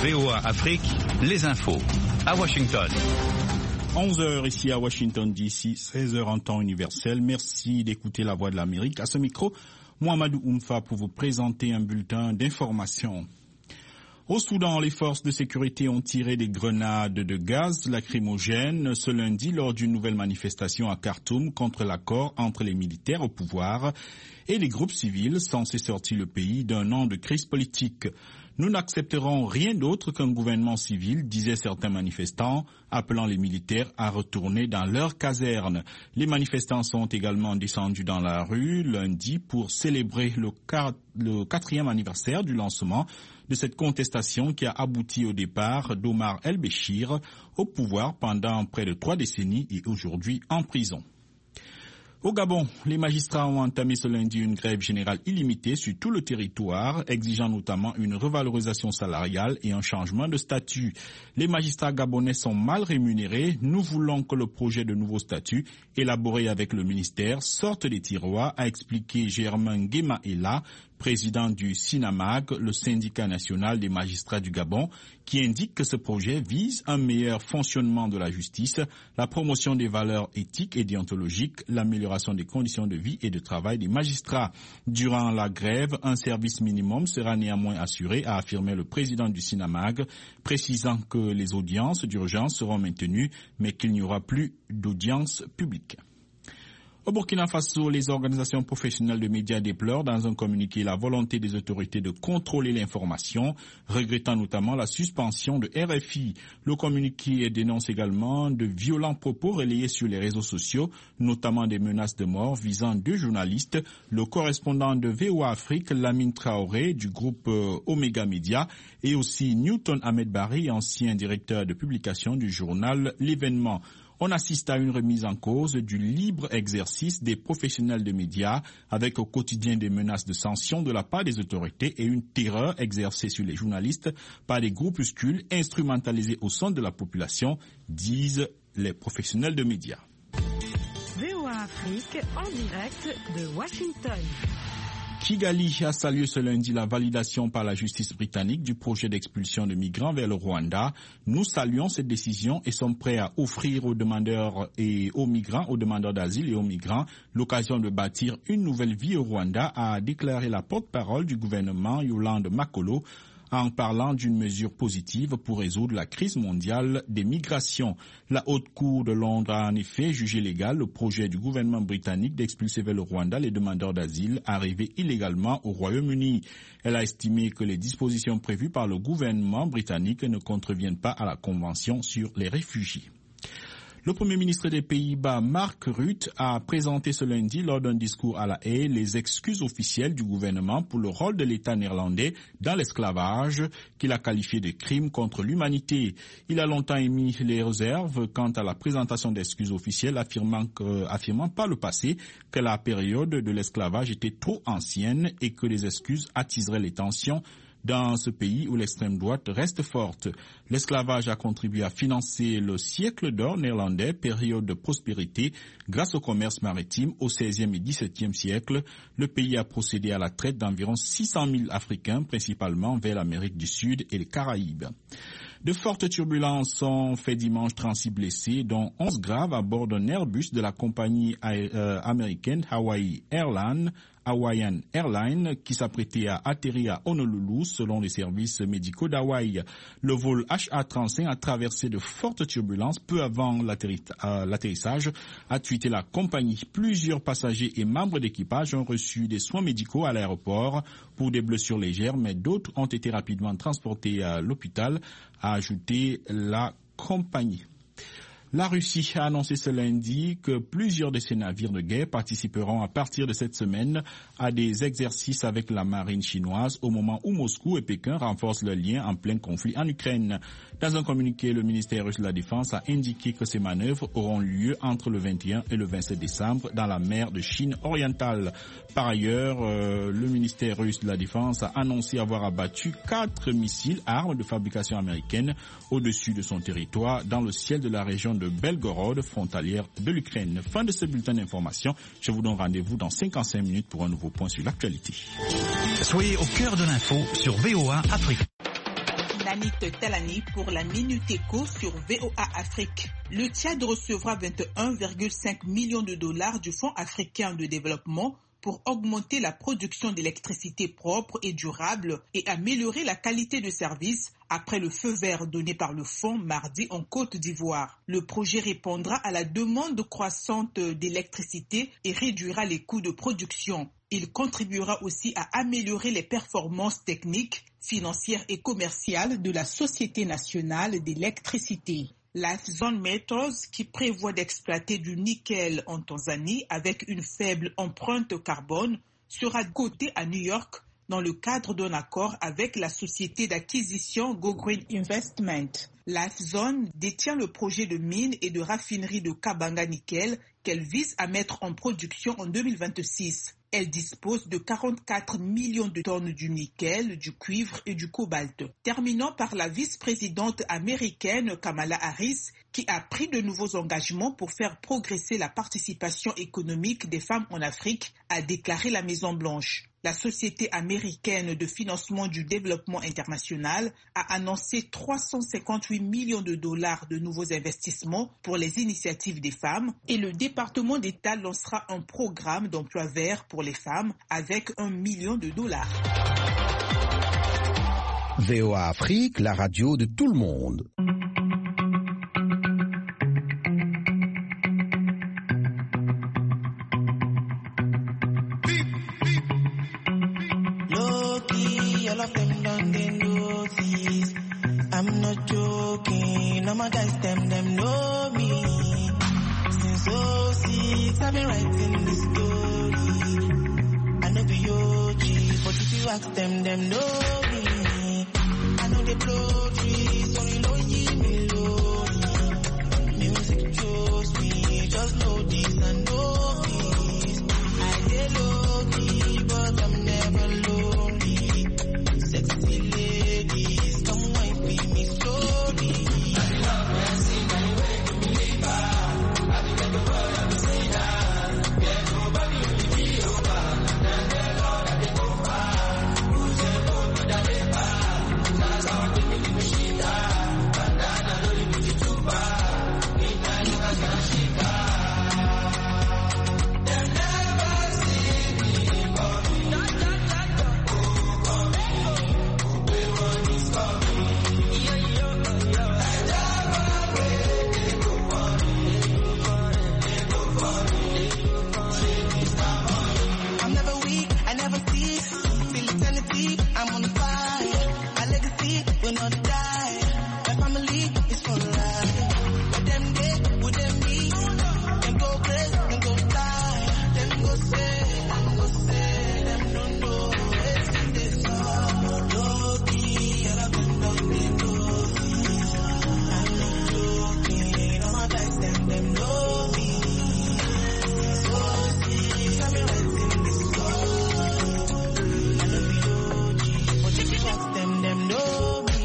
VOA Afrique, les infos. À Washington. 11h ici à Washington DC, 16h en temps universel. Merci d'écouter la voix de l'Amérique. À ce micro, Mohamedou Oumfa pour vous présenter un bulletin d'information. Au Soudan, les forces de sécurité ont tiré des grenades de gaz lacrymogène ce lundi lors d'une nouvelle manifestation à Khartoum contre l'accord entre les militaires au pouvoir et les groupes civils censés sortir le pays d'un an de crise politique. Nous n'accepterons rien d'autre qu'un gouvernement civil, disaient certains manifestants, appelant les militaires à retourner dans leurs casernes. Les manifestants sont également descendus dans la rue lundi pour célébrer le 4e anniversaire du lancement de cette contestation qui a abouti au départ d'Omar El-Béchir au pouvoir pendant près de 3 décennies et aujourd'hui en prison. Au Gabon, les magistrats ont entamé ce lundi une grève générale illimitée sur tout le territoire, exigeant notamment une revalorisation salariale et un changement de statut. Les magistrats gabonais sont mal rémunérés. Nous voulons que le projet de nouveau statut, élaboré avec le ministère, sorte des tiroirs, a expliqué Germain Guémaïla, président du SINAMAG, le syndicat national des magistrats du Gabon, qui indique que ce projet vise un meilleur fonctionnement de la justice, la promotion des valeurs éthiques et déontologiques, l'amélioration des conditions de vie et de travail des magistrats. Durant la grève, un service minimum sera néanmoins assuré, a affirmé le président du SINAMAG, précisant que les audiences d'urgence seront maintenues, mais qu'il n'y aura plus d'audience publique. Au Burkina Faso, les organisations professionnelles de médias déplorent dans un communiqué la volonté des autorités de contrôler l'information, regrettant notamment la suspension de RFI. Le communiqué dénonce également de violents propos relayés sur les réseaux sociaux, notamment des menaces de mort visant 2 journalistes, le correspondant de VOA Afrique, Lamine Traoré, du groupe Omega Media, et aussi Newton Ahmed Bari, ancien directeur de publication du journal L'Événement. On assiste à une remise en cause du libre exercice des professionnels de médias avec au quotidien des menaces de sanctions de la part des autorités et une terreur exercée sur les journalistes par des groupuscules instrumentalisés au sein de la population, disent les professionnels de médias. VOA Afrique en direct de Washington. Kigali a salué ce lundi la validation par la justice britannique du projet d'expulsion de migrants vers le Rwanda. Nous saluons cette décision et sommes prêts à offrir aux demandeurs et aux migrants, aux demandeurs d'asile et aux migrants, l'occasion de bâtir une nouvelle vie au Rwanda, a déclaré la porte-parole du gouvernement Yolande Makolo, en parlant d'une mesure positive pour résoudre la crise mondiale des migrations. La Haute Cour de Londres a en effet jugé légal le projet du gouvernement britannique d'expulser vers le Rwanda les demandeurs d'asile arrivés illégalement au Royaume-Uni. Elle a estimé que les dispositions prévues par le gouvernement britannique ne contreviennent pas à la Convention sur les réfugiés. Le Premier ministre des Pays-Bas, Mark Rutte, a présenté ce lundi lors d'un discours à La Haye les excuses officielles du gouvernement pour le rôle de l'État néerlandais dans l'esclavage, qu'il a qualifié de crime contre l'humanité. Il a longtemps émis les réserves quant à la présentation d'excuses officielles, affirmant par le passé que la période de l'esclavage était trop ancienne et que les excuses attiseraient les tensions dans ce pays où l'extrême droite reste forte. L'esclavage a contribué à financer le siècle d'or néerlandais, période de prospérité, grâce au commerce maritime au XVIe et XVIIe siècle. Le pays a procédé à la traite d'environ 600 000 Africains, principalement vers l'Amérique du Sud et les Caraïbes. De fortes turbulences ont fait dimanche 36 blessés, dont 11 graves à bord d'un Airbus de la compagnie américaine Hawaiian Airlines qui s'apprêtait à atterrir à Honolulu selon les services médicaux d'Hawaï. Le vol HA-35 a traversé de fortes turbulences peu avant l'atterrissage, a tweeté la compagnie. Plusieurs passagers et membres d'équipage ont reçu des soins médicaux à l'aéroport pour des blessures légères, mais d'autres ont été rapidement transportés à l'hôpital, a ajouté la compagnie. La Russie a annoncé ce lundi que plusieurs de ses navires de guerre participeront à partir de cette semaine à des exercices avec la marine chinoise au moment où Moscou et Pékin renforcent leurs liens en plein conflit en Ukraine. Dans un communiqué, le ministère russe de la Défense a indiqué que ces manœuvres auront lieu entre le 21 et le 27 décembre dans la mer de Chine orientale. Par ailleurs, le ministère russe de la Défense a annoncé avoir abattu 4 missiles armes de fabrication américaine au-dessus de son territoire dans le ciel de la région de Belgorod, frontalière de l'Ukraine. Fin de ce bulletin d'information. Je vous donne rendez-vous dans 55 minutes pour un nouveau point sur l'actualité. Soyez au cœur de l'info sur VOA Afrique. La Anit Talani pour la Minute Éco sur VOA Afrique. Le Tchad recevra 21,5 millions de dollars du Fonds africain de développement pour augmenter la production d'électricité propre et durable et améliorer la qualité de service après le feu vert donné par le fonds mardi en Côte d'Ivoire. Le projet répondra à la demande croissante d'électricité et réduira les coûts de production. Il contribuera aussi à améliorer les performances techniques, financières et commerciales de la Société nationale d'électricité. Lifezone Metals, qui prévoit d'exploiter du nickel en Tanzanie avec une faible empreinte carbone, sera coté à New York dans le cadre d'un accord avec la société d'acquisition Go Green Investment. Lifezone détient le projet de mine et de raffinerie de Kabanga Nickel qu'elle vise à mettre en production en 2026. Elle dispose de 44 millions de tonnes du nickel, du cuivre et du cobalt. Terminant par la vice-présidente américaine Kamala Harris, qui a pris de nouveaux engagements pour faire progresser la participation économique des femmes en Afrique, a déclaré la Maison-Blanche. La Société américaine de financement du développement international a annoncé 358 millions de dollars de nouveaux investissements pour les initiatives des femmes et le département d'État lancera un programme d'emploi vert pour les femmes avec 1 million de dollars. VOA Afrique, la radio de tout le monde. All of them done they notice. I'm not joking. All my guys them know me. Since 06 I've been writing this story. I know the OG, but if you ask them know me. I know they blow trees, only know ye melody. Music chose me, just know this and know this. I get low key, but I'm never lonely. Sexy ladies, come wipe me slowly. I love dancing my way to believer. I think I go for the sinner. Get nobody to be over. And the Lord I take over. Who's a boy to the river? That's how I think we should die. But I don't really need to buy. In time you can see them never see me coming. I'm never weak, I never cease. Till eternity, I'm on fire. My legacy will not die. My family is for life. With them dead, with them me. Them go crazy, them go die. Them go say, them don't know. It's in this song. Low key, all of them don't they know me. I'm not joking, all my guys them know me. So see, I've been writing this song. I know the OG, but if you ask them know me.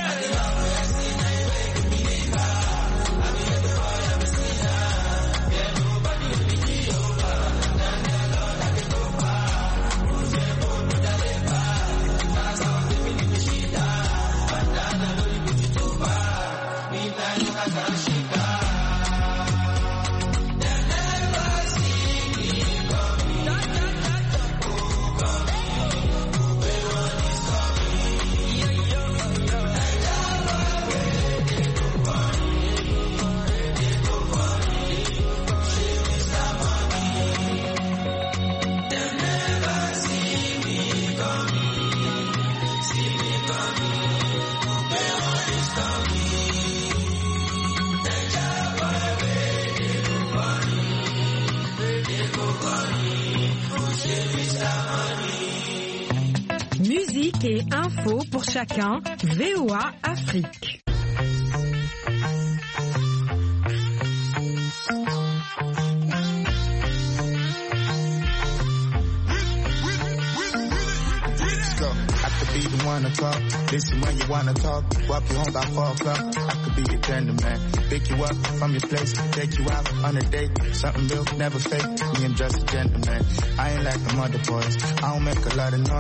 Musique et info pour chacun, VOA Afrique. Be the one to talk, listen when you wanna talk, walk you home by 4 o'clock. I could be your gentleman, pick you up from your place, take you out on a date, something real, never fake. Me, I'm just a gentleman. I ain't like them other boys. I don't make a lot of noise.